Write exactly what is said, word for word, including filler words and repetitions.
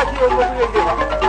去有什么不愿意吧？